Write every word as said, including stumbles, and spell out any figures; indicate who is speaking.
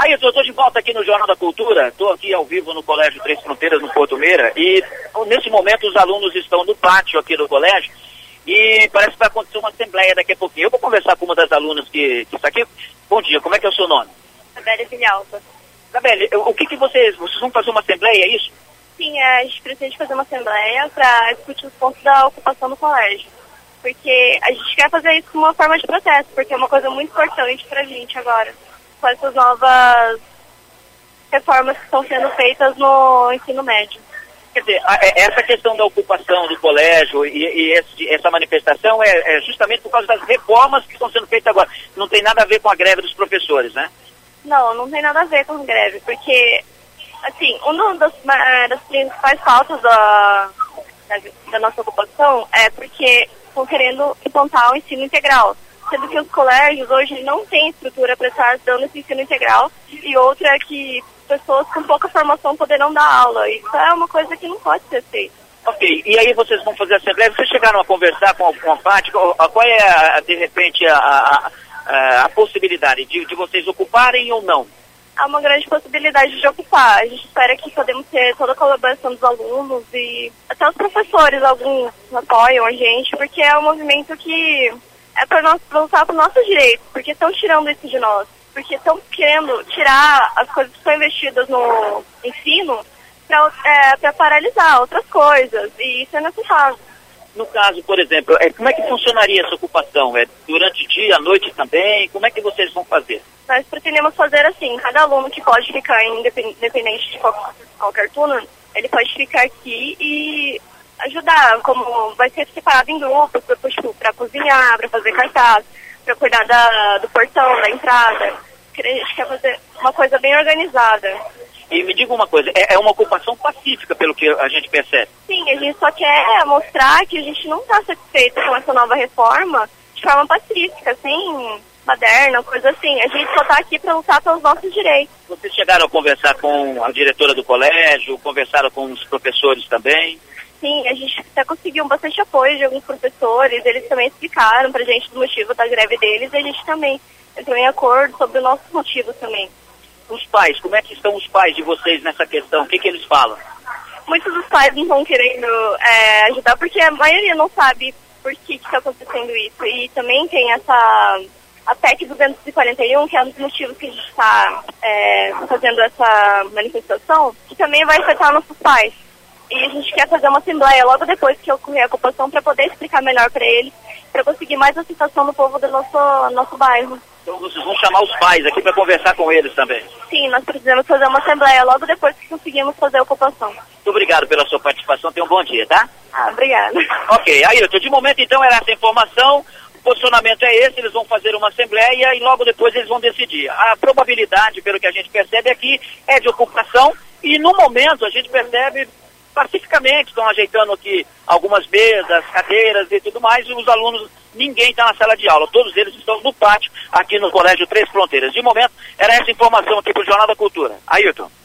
Speaker 1: Aí eu estou de volta aqui no Jornal da Cultura, estou aqui ao vivo no Colégio Três Fronteiras, no Porto Meira, e nesse momento os alunos estão no pátio aqui do colégio e parece que vai acontecer uma assembleia daqui a pouquinho. Eu vou conversar com uma das alunas que, que está aqui. Bom dia, como é que é o seu nome?
Speaker 2: Isabelle Vilhalta.
Speaker 1: Isabelle, o que que vocês, vocês vão fazer uma assembleia, é isso?
Speaker 2: Sim, a gente precisa fazer uma assembleia para discutir os pontos da ocupação do colégio. Porque a gente quer fazer isso como uma forma de protesto, porque é uma coisa muito importante para a gente agora. Com essas novas reformas que estão sendo feitas no ensino médio.
Speaker 1: Quer dizer, essa questão da ocupação do colégio e, e esse, essa manifestação é, é justamente por causa das reformas que estão sendo feitas agora. Não tem nada a ver com a greve dos professores, né?
Speaker 2: Não, não tem nada a ver com greve, porque, assim, uma das, das principais pautas da, da, da nossa ocupação é porque estão querendo implantar o ensino integral. Sendo que os colégios hoje não têm estrutura para estar dando esse ensino integral, e outra é que pessoas com pouca formação poderão dar aula. Isso é uma coisa que não pode ser feita.
Speaker 1: Ok, e aí vocês vão fazer a assembleia, vocês chegaram a conversar com a parte, qual é, a, de repente, a, a, a, a possibilidade de, de vocês ocuparem ou não?
Speaker 2: Há uma grande possibilidade de ocupar. A gente espera que podemos ter toda a colaboração dos alunos e até os professores, alguns apoiam a gente, porque é um movimento que é para nós lutar por nossos direitos, porque estão tirando isso de nós, porque estão querendo tirar as coisas que são investidas no ensino para é, para paralisar outras coisas, e isso é necessário.
Speaker 1: No caso, por exemplo, é, como é que funcionaria essa ocupação? É durante o dia, à noite também? Como é que vocês vão fazer?
Speaker 2: Nós pretendemos fazer assim, cada aluno que pode ficar independente de qualquer, qualquer turno, ele pode ficar aqui e ajudar, como vai ser separado em grupos, para tipo, cozinhar, para fazer cartaz, para cuidar da, do portão, da entrada. A gente quer fazer uma coisa bem organizada.
Speaker 1: E me diga uma coisa, é, é uma ocupação pacífica, pelo que a gente percebe?
Speaker 2: Sim, a gente só quer mostrar que a gente não está satisfeito com essa nova reforma de forma pacífica, sem baderna, coisa assim. A gente só está aqui para lutar pelos nossos direitos.
Speaker 1: Vocês chegaram a conversar com a diretora do colégio, conversaram com os professores também?
Speaker 2: Sim, a gente até conseguiu bastante apoio de alguns professores, eles também explicaram pra gente o motivo da greve deles, e a gente também entrou em acordo sobre os nossos motivos também.
Speaker 1: Os pais, como é que estão os pais de vocês nessa questão? O que que eles falam?
Speaker 2: Muitos dos pais não estão querendo é, ajudar, porque a maioria não sabe por que está acontecendo isso. E também tem essa a P E C duzentos e quarenta e um, que é um dos motivos que a gente está é, fazendo essa manifestação, que também vai afetar nossos pais. E a gente quer fazer uma assembleia logo depois que ocorrer a ocupação para poder explicar melhor para eles, para conseguir mais aceitação do povo do nosso, nosso bairro.
Speaker 1: Então vocês vão chamar os pais aqui para conversar com eles também?
Speaker 2: Sim, nós precisamos fazer uma assembleia logo depois que conseguimos fazer a ocupação.
Speaker 1: Muito obrigado pela sua participação, tenha um bom dia, tá?
Speaker 2: Ah, obrigada.
Speaker 1: Ok, Ailton, de momento então era essa informação, o posicionamento é esse, eles vão fazer uma assembleia e logo depois eles vão decidir. A probabilidade, pelo que a gente percebe aqui, é de ocupação e no momento a gente percebe pacificamente, estão ajeitando aqui algumas mesas, cadeiras e tudo mais, e os alunos, ninguém está na sala de aula, todos eles estão no pátio, aqui no Colégio Três Fronteiras. De momento, era essa informação aqui para o Jornal da Cultura. Ailton.